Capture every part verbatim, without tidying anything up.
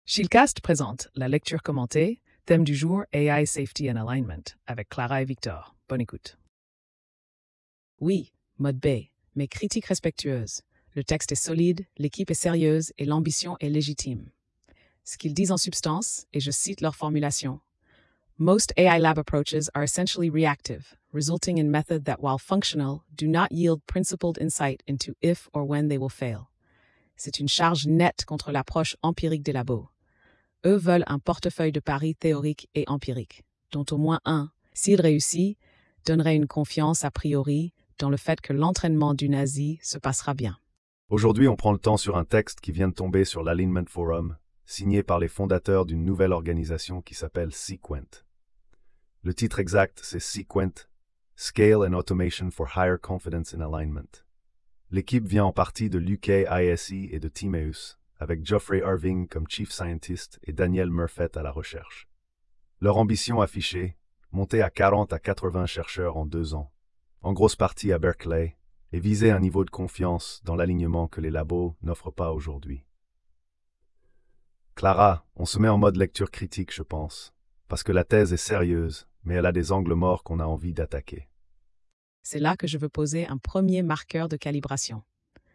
Shieldcast présente la lecture commentée, thème du jour A I Safety and Alignment, avec Clara et Victor. Bonne écoute. Oui, mode B, mais critique respectueuse. Le texte est solide, l'équipe est sérieuse et l'ambition est légitime. Ce qu'ils disent en substance, et je cite leur formulation, Most A I lab approaches are essentially reactive, resulting in methods that, while functional, do not yield principled insight into if or when they will fail. C'est une charge nette contre l'approche empirique des labos. Eux veulent un portefeuille de paris théorique et empirique, dont au moins un, s'il réussit, donnerait une confiance a priori dans le fait que l'entraînement du nazi se passera bien. Aujourd'hui, on prend le temps sur un texte qui vient de tomber sur l'Alignment Forum, signé par les fondateurs d'une nouvelle organisation qui s'appelle Sequent. Le titre exact, c'est Sequent, Scale and Automation for Higher Confidence in Alignment. L'équipe vient en partie de l'U K I S E et de Timaeus, avec Geoffrey Irving comme Chief Scientist et Daniel Murphet à la recherche. Leur ambition affichée, monter à quarante à quatre-vingts chercheurs en deux ans, en grosse partie à Berkeley, et viser un niveau de confiance dans l'alignement que les labos n'offrent pas aujourd'hui. Clara, on se met en mode lecture critique, je pense, parce que la thèse est sérieuse, mais elle a des angles morts qu'on a envie d'attaquer. C'est là que je veux poser un premier marqueur de calibration.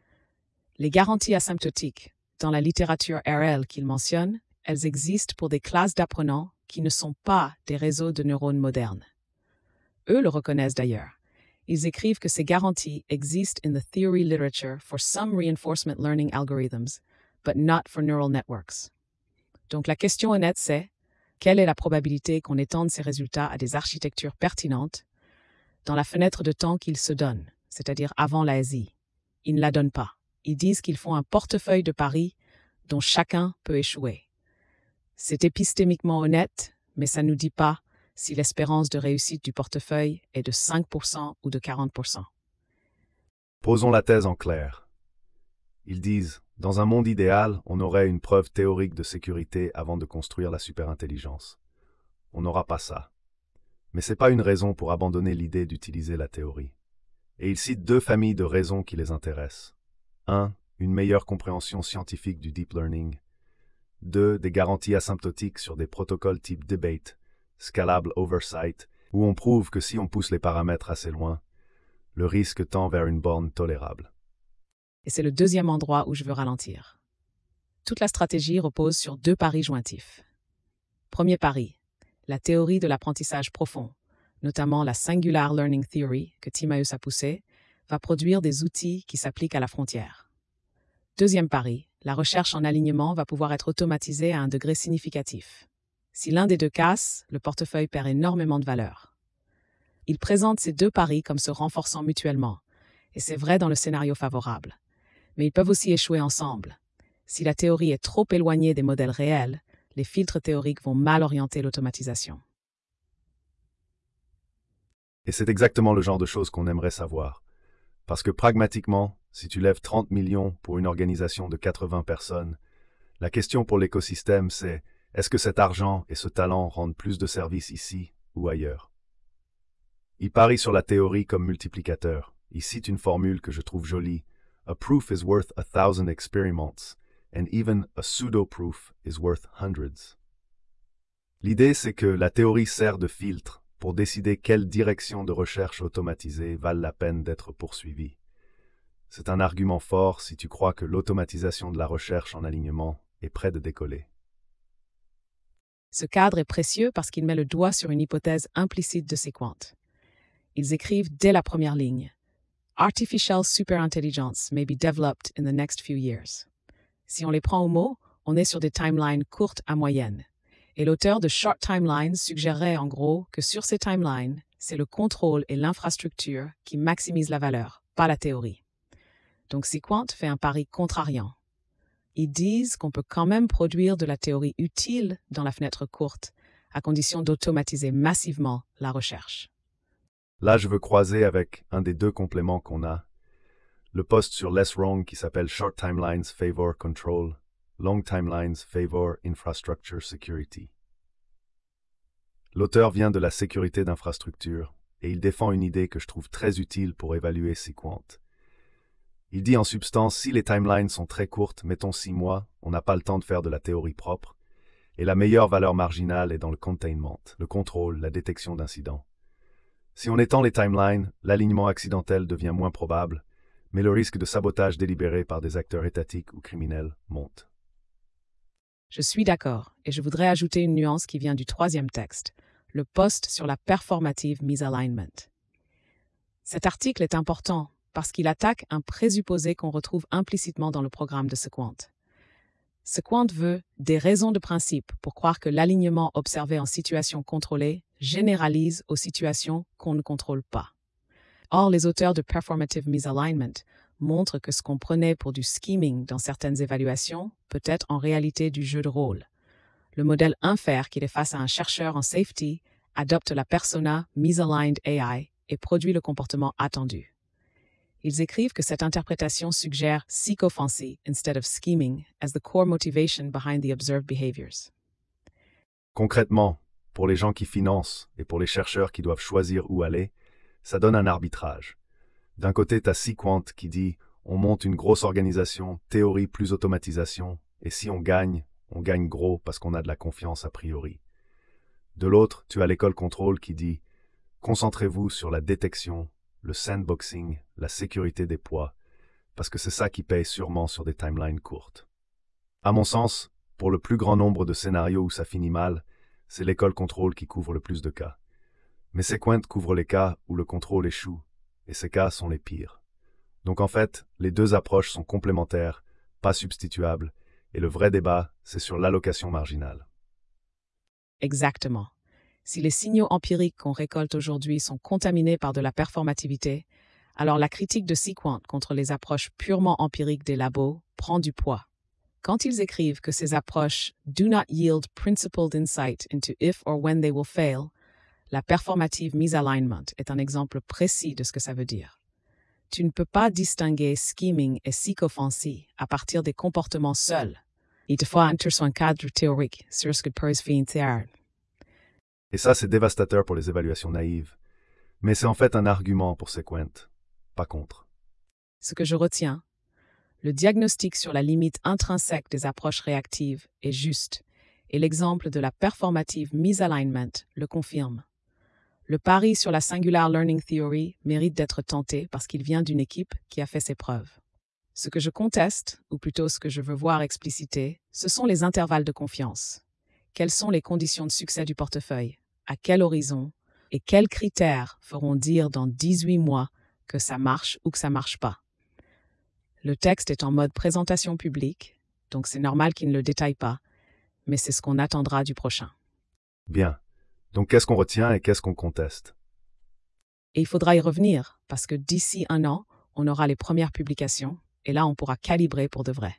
Les garanties asymptotiques, dans la littérature R L qu'ils mentionnent, elles existent pour des classes d'apprenants qui ne sont pas des réseaux de neurones modernes. Eux le reconnaissent d'ailleurs. Ils écrivent que ces garanties existent in the theory literature for some reinforcement learning algorithms, but not for neural networks. Donc la question honnête c'est, quelle est la probabilité qu'on étende ces résultats à des architectures pertinentes dans la fenêtre de temps qu'ils se donnent, c'est-à-dire avant la S I? Ils ne la donnent pas. Ils disent qu'ils font un portefeuille de paris dont chacun peut échouer. C'est épistémiquement honnête, mais ça ne nous dit pas si l'espérance de réussite du portefeuille est de cinq pour cent ou de quarante pour cent. Posons la thèse en clair. Ils disent, dans un monde idéal, on aurait une preuve théorique de sécurité avant de construire la superintelligence. On n'aura pas ça. Mais ce n'est pas une raison pour abandonner l'idée d'utiliser la théorie. Et ils citent deux familles de raisons qui les intéressent. un. Une meilleure compréhension scientifique du deep learning. deux. Des garanties asymptotiques sur des protocoles type debate, scalable oversight, où on prouve que si on pousse les paramètres assez loin, le risque tend vers une borne tolérable. Et c'est le deuxième endroit où je veux ralentir. Toute la stratégie repose sur deux paris jointifs. Premier pari, la théorie de l'apprentissage profond, notamment la Singular Learning Theory que Timaeus a poussée, va produire des outils qui s'appliquent à la frontière. Deuxième pari, la recherche en alignement va pouvoir être automatisée à un degré significatif. Si l'un des deux casse, le portefeuille perd énormément de valeur. Ils présentent ces deux paris comme se renforçant mutuellement, et c'est vrai dans le scénario favorable. Mais ils peuvent aussi échouer ensemble. Si la théorie est trop éloignée des modèles réels, les filtres théoriques vont mal orienter l'automatisation. Et c'est exactement le genre de choses qu'on aimerait savoir. Parce que pragmatiquement, si tu lèves trente millions pour une organisation de quatre-vingts personnes, la question pour l'écosystème c'est, est-ce que cet argent et ce talent rendent plus de services ici ou ailleurs? Il parie sur la théorie comme multiplicateur. Il cite une formule que je trouve jolie. A proof is worth a thousand experiments, and even a pseudo-proof is worth hundreds. L'idée c'est que la théorie sert de filtre pour décider quelle direction de recherche automatisée valent la peine d'être poursuivie. C'est un argument fort si tu crois que l'automatisation de la recherche en alignement est près de décoller. Ce cadre est précieux parce qu'il met le doigt sur une hypothèse implicite de Sequent. Ils écrivent dès la première ligne « Artificial superintelligence may be developed in the next few years ». Si on les prend au mot, on est sur des timelines courtes à moyennes. Et l'auteur de Short Timelines suggérerait en gros que sur ces timelines, c'est le contrôle et l'infrastructure qui maximisent la valeur, pas la théorie. Donc Sequent fait un pari contrariant. Ils disent qu'on peut quand même produire de la théorie utile dans la fenêtre courte, à condition d'automatiser massivement la recherche. Là, je veux croiser avec un des deux compléments qu'on a, le post sur Less Wrong qui s'appelle Short Timelines Favor Control, Long Timelines Favor Infrastructure Security. L'auteur vient de la sécurité d'infrastructure et il défend une idée que je trouve très utile pour évaluer Sequent. Il dit en substance, si les timelines sont très courtes, mettons six mois, on n'a pas le temps de faire de la théorie propre, Et la meilleure valeur marginale est dans le containment, le contrôle, la détection d'incidents. Si on étend les timelines, l'alignement accidentel devient moins probable, mais le risque de sabotage délibéré par des acteurs étatiques ou criminels monte. Je suis d'accord, et je voudrais ajouter une nuance qui vient du troisième texte, le post sur la performative misalignment. Cet article est important parce qu'il attaque un présupposé qu'on retrouve implicitement dans le programme de Sequant. Sequant veut des raisons de principe pour croire que l'alignement observé en situation contrôlée généralise aux situations qu'on ne contrôle pas. Or, les auteurs de Performative Misalignment montrent que ce qu'on prenait pour du scheming dans certaines évaluations peut être en réalité du jeu de rôle. Le modèle infère qu'il est face à un chercheur en safety adopte la persona Misaligned A I et produit le comportement attendu. Ils écrivent que cette interprétation suggère sycophancy instead of scheming as the core motivation behind the observed behaviors. Concrètement, pour les gens qui financent et pour les chercheurs qui doivent choisir où aller, ça donne un arbitrage. D'un côté, t'as Sequant qui dit « on monte une grosse organisation, théorie plus automatisation, et si on gagne, on gagne gros parce qu'on a de la confiance a priori ». De l'autre, tu as l'école contrôle qui dit « concentrez-vous sur la détection, le sandboxing, la sécurité des poids, parce que c'est ça qui paye sûrement sur des timelines courtes. » À mon sens, pour le plus grand nombre de scénarios où ça finit mal, c'est l'école contrôle qui couvre le plus de cas. Mais Sequant couvre les cas où le contrôle échoue, et ces cas sont les pires. Donc en fait, les deux approches sont complémentaires, pas substituables, et le vrai débat, c'est sur l'allocation marginale. Exactement. Si les signaux empiriques qu'on récolte aujourd'hui sont contaminés par de la performativité, alors la critique de Sequant contre les approches purement empiriques des labos prend du poids. Quand ils écrivent que ces approches « do not yield principled insight into if or when they will fail », la performative misalignment est un exemple précis de ce que ça veut dire. Tu ne peux pas distinguer scheming et sycophancy à partir des comportements seuls. Il te faut un cadre théorique sur ce que peut faire. Et ça, c'est dévastateur pour les évaluations naïves. Mais c'est en fait un argument pour Sequant, pas contre. Ce que je retiens, le diagnostic sur la limite intrinsèque des approches réactives est juste, et l'exemple de la performative misalignment le confirme. Le pari sur la Singular Learning Theory mérite d'être tenté parce qu'il vient d'une équipe qui a fait ses preuves. Ce que je conteste, ou plutôt ce que je veux voir explicité, ce sont les intervalles de confiance. Quelles sont les conditions de succès du portefeuille? À quel horizon? Et quels critères feront dire dans dix-huit mois que ça marche ou que ça marche pas? Le texte est en mode présentation publique, donc c'est normal qu'il ne le détaille pas, mais c'est ce qu'on attendra du prochain. Bien. Donc qu'est-ce qu'on retient et qu'est-ce qu'on conteste? Et il faudra y revenir, parce que d'ici un an, on aura les premières publications, et là on pourra calibrer pour de vrai.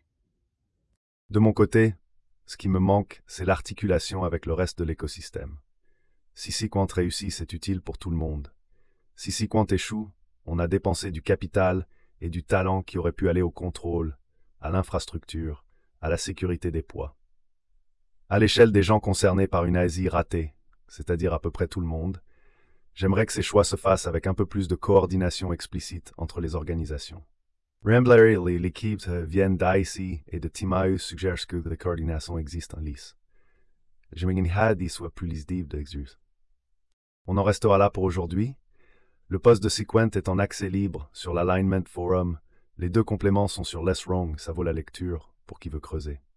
De mon côté, ce qui me manque, c'est l'articulation avec le reste de l'écosystème. Si Sequant réussit, c'est utile pour tout le monde. Si Sequant échoue, on a dépensé du capital et du talent qui aurait pu aller au contrôle, à l'infrastructure, à la sécurité des poids. À l'échelle des gens concernés par une A S I ratée, c'est-à-dire à peu près tout le monde, j'aimerais que ces choix se fassent avec un peu plus de coordination explicite entre les organisations. Rambler et l'équipe viennent d'I C et de Timaeus suggèrent que la coordination existe en lice. J'aimerais qu'il soit plus lisible d'exercice. On en restera là pour aujourd'hui. Le post de Sequant est en accès libre sur l'Alignment Forum. Les deux compléments sont sur Less Wrong, ça vaut la lecture pour qui veut creuser.